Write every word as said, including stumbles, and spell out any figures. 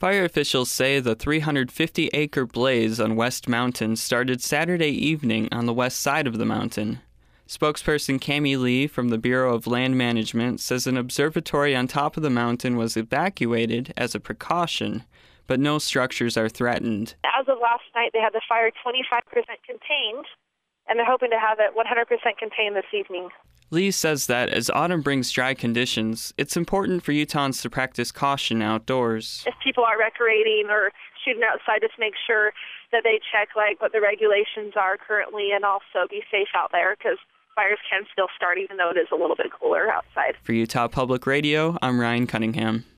Fire officials say the three hundred fifty acre blaze on West Mountain started Saturday evening on the west side of the mountain. Spokesperson Cami Lee from the Bureau of Land Management says an observatory on top of the mountain was evacuated as a precaution, but no structures are threatened. As of last night, they had the fire twenty-five percent contained, and they're hoping to have it one hundred percent contained this evening. Lee says that as autumn brings dry conditions, it's important for Utahns to practice caution outdoors. If people are recreating or shooting outside, just make sure that they check like what the regulations are currently and also be safe out there because fires can still start even though it is a little bit cooler outside. For Utah Public Radio, I'm Ryan Cunningham.